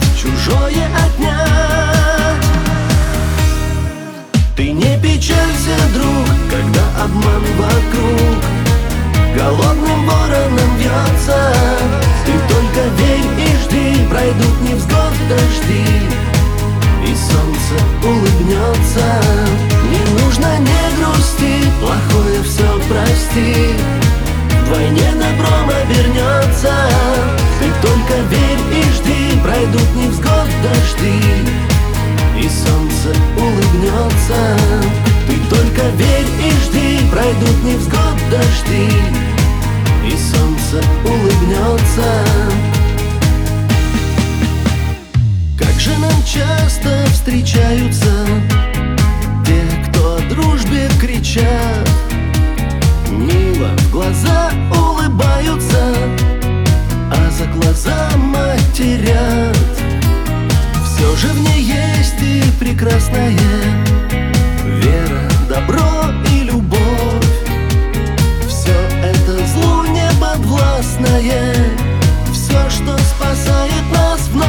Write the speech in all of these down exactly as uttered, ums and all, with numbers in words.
чужое отнять. Ты не печалься, друг, когда обман вокруг голодным вороном вьется. Ты только верь и жди, пройдут невзгод дожди, и солнце улыбнется. Не нужно, не грусти, плохое все прости, вдвойне добром обернется. Ты только верь и жди, пройдут невзгод дожди, и солнце улыбнется. Ты только верь и жди, пройдут невзгод дожди, и солнце улыбнется. Как же нам часто встречаются те, кто о дружбе кричат, мило в глаза улыбаются, а за глаза матерят. Все же в ней есть и прекрасная вера, добро и любовь. Все это злу не подвластное, все, что спасает нас вновь.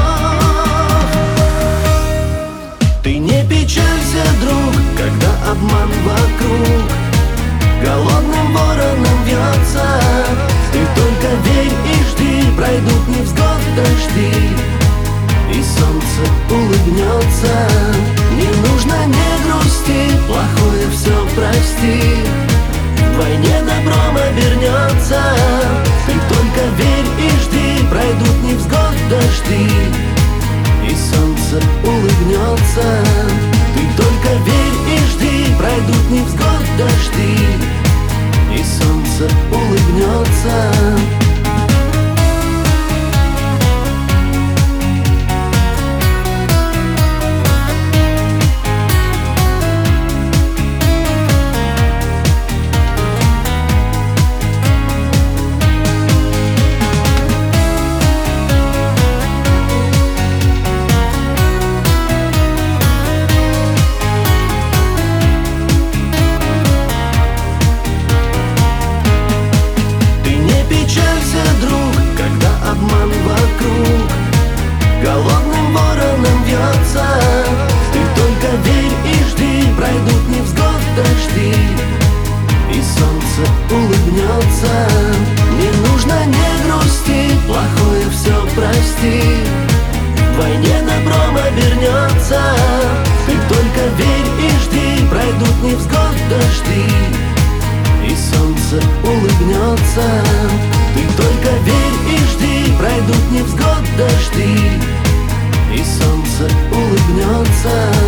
Ты не печалься, друг, когда обман вокруг голодным вороном вьется. Ты только верь и жди, пройдут невзгод дожди, и солнце улыбнется. Не нужно, не грусти, плохое все прости, вдвойне добром обернется. Ты только верь и жди, пройдут невзгод дожди, и солнце улыбнется. Ты только верь и жди, пройдут невзгод дожди, и солнце улыбнется. Обман вокруг голодным вороном вьется. Ты только верь и жди, пройдут невзгод дожди, и солнце улыбнется. Не нужно, не грусти, плохое все прости, вдвойне добром обернется. Ты только верь и жди, пройдут невзгод дожди, и солнце улыбнется. Ты только верь и жди, пройдут невзгод дожди, и солнце улыбнется.